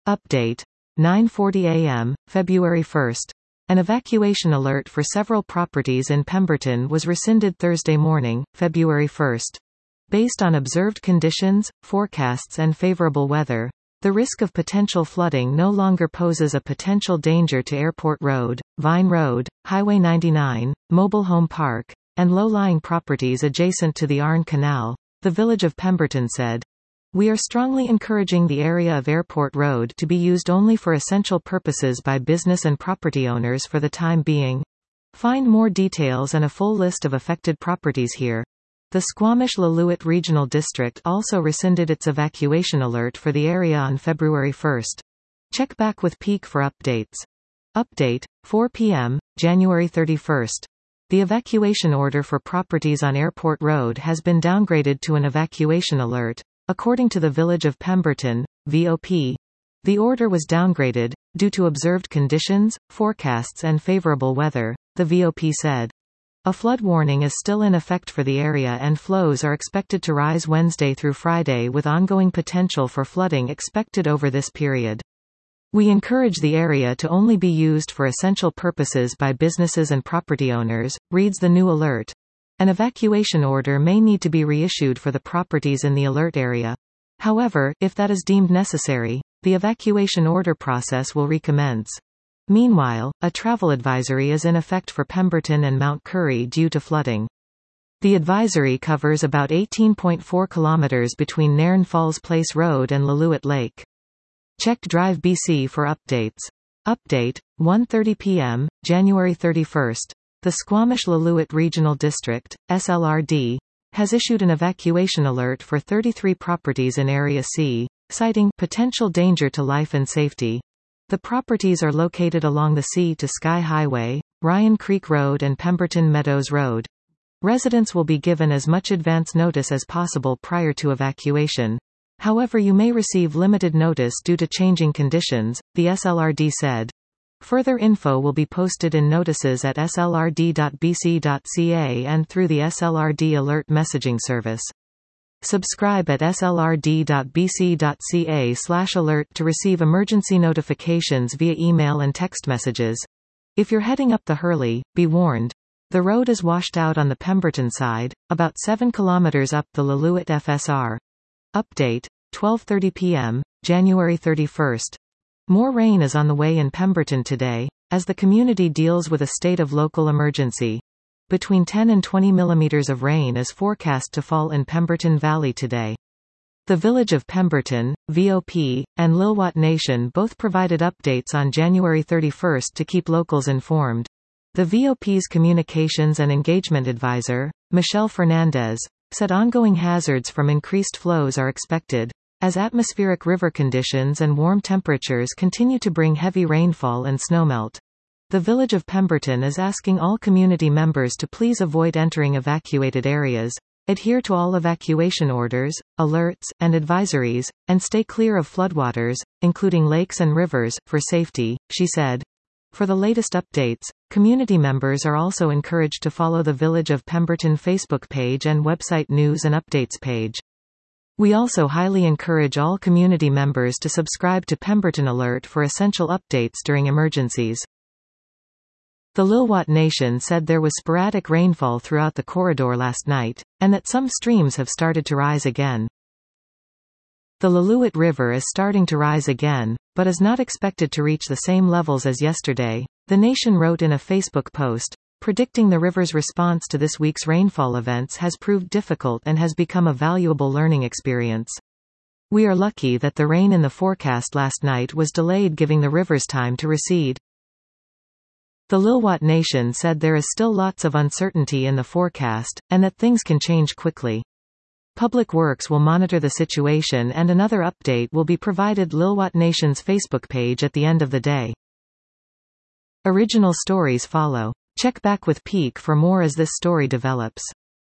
Update. 9:40 a.m., February 1. An evacuation alert for several properties in Pemberton was rescinded Thursday morning, February 1. Based on observed conditions, forecasts and favorable weather, the risk of potential flooding no longer poses a potential danger to Airport Road, Vine Road, Highway 99, Mobile Home Park, and low-lying properties adjacent to the Arne Canal, the Village of Pemberton said. We are strongly encouraging the area of Airport Road to be used only for essential purposes by business and property owners for the time being. Find more details and a full list of affected properties here. The Squamish-Lillooet Regional District also rescinded its evacuation alert for the area on February 1. Check back with Peak for updates. Update, 4 p.m., January 31. The evacuation order for properties on Airport Road has been downgraded to an evacuation alert, according to the Village of Pemberton, VOP. The order was downgraded, due to observed conditions, forecasts and favorable weather, the VOP said. A flood warning is still in effect for the area and flows are expected to rise Wednesday through Friday with ongoing potential for flooding expected over this period. We encourage the area to only be used for essential purposes by businesses and property owners, reads the new alert. An evacuation order may need to be reissued for the properties in the alert area. However, if that is deemed necessary, the evacuation order process will recommence. Meanwhile, a travel advisory is in effect for Pemberton and Mount Currie due to flooding. The advisory covers about 18.4 kilometers between Nairn Falls Place Road and Lillooet Lake. Check Drive BC for updates. Update, 1:30 p.m., January 31. The Squamish-Lillooet Regional District, SLRD, has issued an evacuation alert for 33 properties in Area C, citing potential danger to life and safety. The properties are located along the Sea to Sky Highway, Ryan Creek Road and Pemberton Meadows Road. Residents will be given as much advance notice as possible prior to evacuation. However, you may receive limited notice due to changing conditions, the SLRD said. Further info will be posted in notices at slrd.bc.ca and through the SLRD Alert messaging service. Subscribe at slrd.bc.ca/alert to receive emergency notifications via email and text messages. If you're heading up the Hurley, be warned. The road is washed out on the Pemberton side, about 7 kilometers up the Lillooet FSR. Update, 12:30 p.m., January 31. More rain is on the way in Pemberton today, as the community deals with a state of local emergency. Between 10 and 20 millimeters of rain is forecast to fall in Pemberton Valley today. The Village of Pemberton, VOP, and Lilwat Nation both provided updates on January 31 to keep locals informed. The VOP's Communications and Engagement Advisor, Michelle Fernandez, said ongoing hazards from increased flows are expected, as atmospheric river conditions and warm temperatures continue to bring heavy rainfall and snowmelt. The Village of Pemberton is asking all community members to please avoid entering evacuated areas, adhere to all evacuation orders, alerts, and advisories, and stay clear of floodwaters, including lakes and rivers, for safety, she said. For the latest updates, community members are also encouraged to follow the Village of Pemberton Facebook page and website news and updates page. We also highly encourage all community members to subscribe to Pemberton Alert for essential updates during emergencies. The Lilwat Nation said there was sporadic rainfall throughout the corridor last night, and that some streams have started to rise again. The Lillooet River is starting to rise again, but is not expected to reach the same levels as yesterday, the Nation wrote in a Facebook post. Predicting the river's response to this week's rainfall events has proved difficult and has become a valuable learning experience. We are lucky that the rain in the forecast last night was delayed, giving the rivers time to recede. The Lilwat Nation said there is still lots of uncertainty in the forecast, and that things can change quickly. Public Works will monitor the situation and another update will be provided Lilwat Nation's Facebook page at the end of the day. Original stories follow. Check back with Peak for more as this story develops.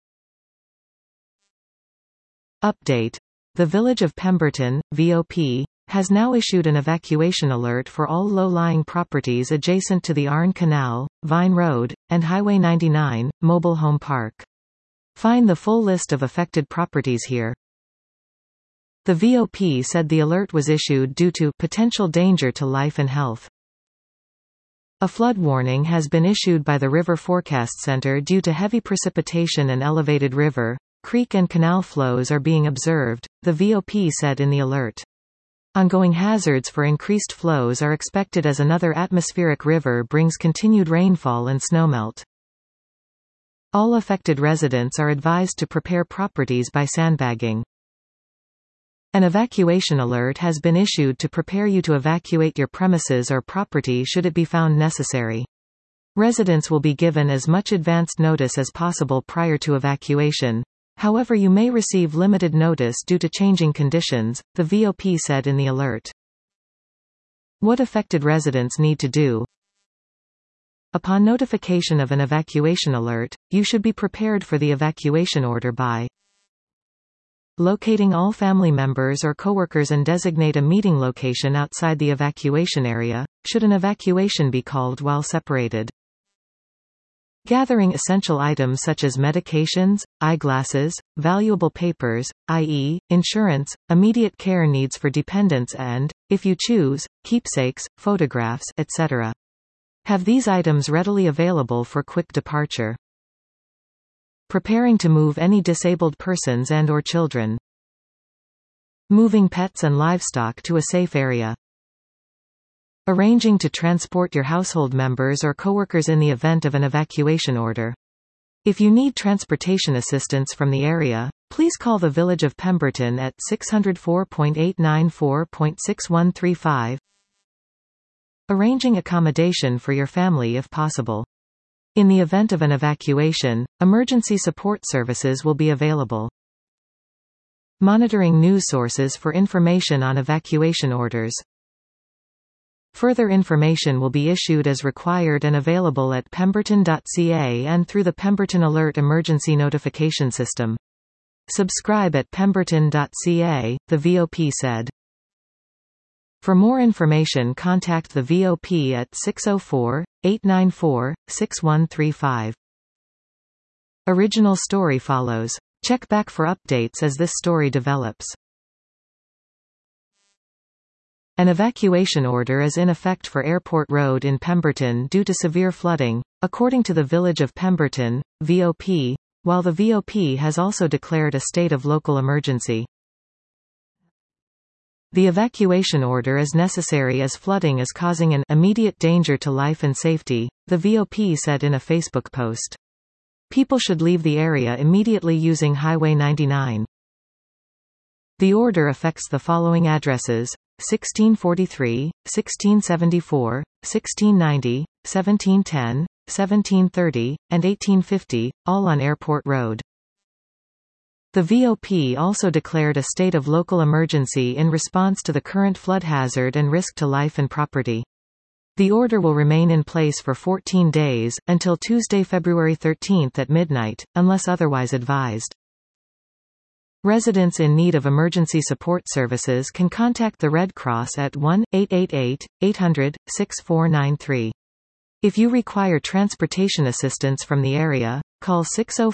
Update. The Village of Pemberton, VOP, has now issued an evacuation alert for all low-lying properties adjacent to the Arne Canal, Vine Road, and Highway 99, Mobile Home Park. Find the full list of affected properties here. The VOP said the alert was issued due to potential danger to life and health. A flood warning has been issued by the River Forecast Center due to heavy precipitation and elevated river, creek and canal flows are being observed, the VOP said in the alert. Ongoing hazards for increased flows are expected as another atmospheric river brings continued rainfall and snowmelt. All affected residents are advised to prepare properties by sandbagging. An evacuation alert has been issued to prepare you to evacuate your premises or property should it be found necessary. Residents will be given as much advanced notice as possible prior to evacuation. However, you may receive limited notice due to changing conditions, the VOP said in the alert. What affected residents need to do. Upon notification of an evacuation alert, you should be prepared for the evacuation order by locating all family members or coworkers and designate a meeting location outside the evacuation area, should an evacuation be called while separated. Gathering essential items such as medications, eyeglasses, valuable papers, i.e., insurance, immediate care needs for dependents and, if you choose, keepsakes, photographs, etc. Have these items readily available for quick departure. Preparing to move any disabled persons and/or children. Moving pets and livestock to a safe area. Arranging to transport your household members or coworkers in the event of an evacuation order. If you need transportation assistance from the area, please call the Village of Pemberton at 604.894.6135. Arranging accommodation for your family if possible. In the event of an evacuation, emergency support services will be available. Monitoring news sources for information on evacuation orders. Further information will be issued as required and available at pemberton.ca and through the Pemberton Alert Emergency Notification System. Subscribe at pemberton.ca, the VOP said. For more information, contact the VOP at 604-894-6135. Original story follows. Check back for updates as this story develops. An evacuation order is in effect for Airport Road in Pemberton due to severe flooding, according to the Village of Pemberton, VOP, while the VOP has also declared a state of local emergency. The evacuation order is necessary as flooding is causing an immediate danger to life and safety, the VOP said in a Facebook post. People should leave the area immediately using Highway 99. The order affects the following addresses: 1643, 1674, 1690, 1710, 1730, and 1850, all on Airport Road. The VOP also declared a state of local emergency in response to the current flood hazard and risk to life and property. The order will remain in place for 14 days, until Tuesday, February 13 at midnight, unless otherwise advised. Residents in need of emergency support services can contact the Red Cross at 1-888-800-6493. If you require transportation assistance from the area, call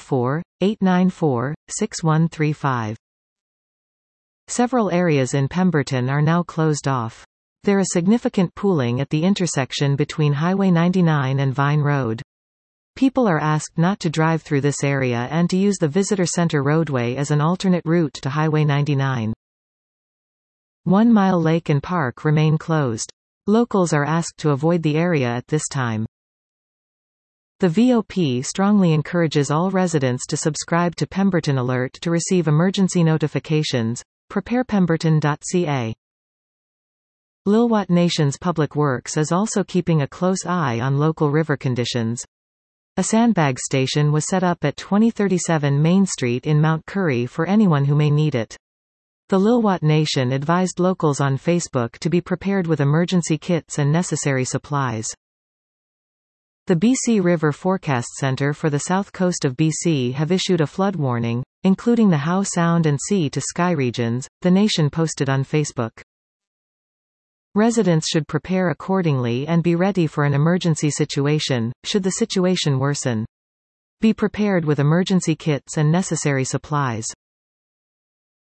604-894-6135. Several areas in Pemberton are now closed off. There is significant pooling at the intersection between Highway 99 and Vine Road. People are asked not to drive through this area and to use the Visitor Center roadway as an alternate route to Highway 99. 1 Mile Lake and Park remain closed. Locals are asked to avoid the area at this time. The VOP strongly encourages all residents to subscribe to Pemberton Alert to receive emergency notifications. Prepare pemberton.ca. Lilwat Nations Public Works is also keeping a close eye on local river conditions. A sandbag station was set up at 2037 Main Street in Mount Currie for anyone who may need it. The Lilwat Nation advised locals on Facebook to be prepared with emergency kits and necessary supplies. The BC River Forecast Center for the south coast of BC have issued a flood warning, including the Howe Sound and Sea to Sky regions, the nation posted on Facebook. Residents should prepare accordingly and be ready for an emergency situation, should the situation worsen. Be prepared with emergency kits and necessary supplies.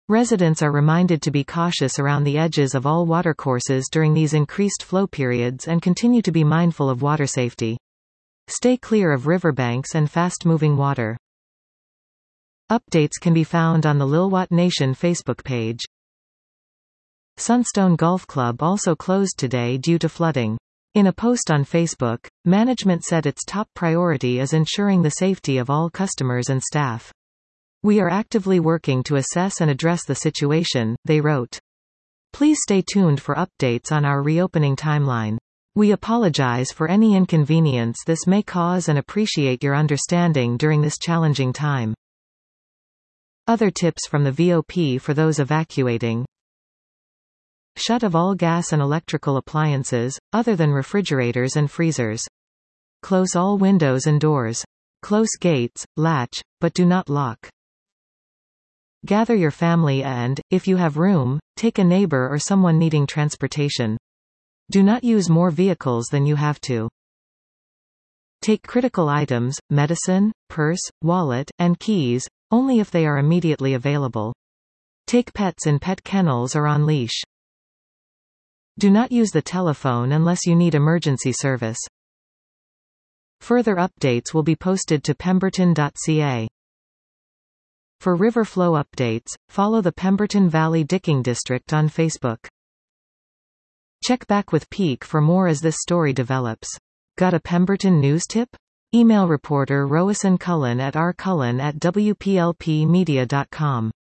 Residents are reminded to be cautious around the edges of all watercourses during these increased flow periods and continue to be mindful of water safety. Stay clear of riverbanks and fast-moving water. Updates can be found on the Lilwat Nation Facebook page. Sunstone Golf Club also closed today due to flooding. In a post on Facebook, management said its top priority is ensuring the safety of all customers and staff. We are actively working to assess and address the situation, they wrote. Please stay tuned for updates on our reopening timeline. We apologize for any inconvenience this may cause and appreciate your understanding during this challenging time. Other tips from the VOP for those evacuating. Shut of all gas and electrical appliances, other than refrigerators and freezers. Close all windows and doors. Close gates, latch, but do not lock. Gather your family and, if you have room, take a neighbor or someone needing transportation. Do not use more vehicles than you have to. Take critical items, medicine, purse, wallet, and keys, only if they are immediately available. Take pets in pet kennels or on leash. Do not use the telephone unless you need emergency service. Further updates will be posted to pemberton.ca. For river flow updates, follow the Pemberton Valley Dicking District on Facebook. Check back with Peak for more as this story develops. Got a Pemberton news tip? Email reporter Roisin Cullen at rcullen@wplpmedia.com.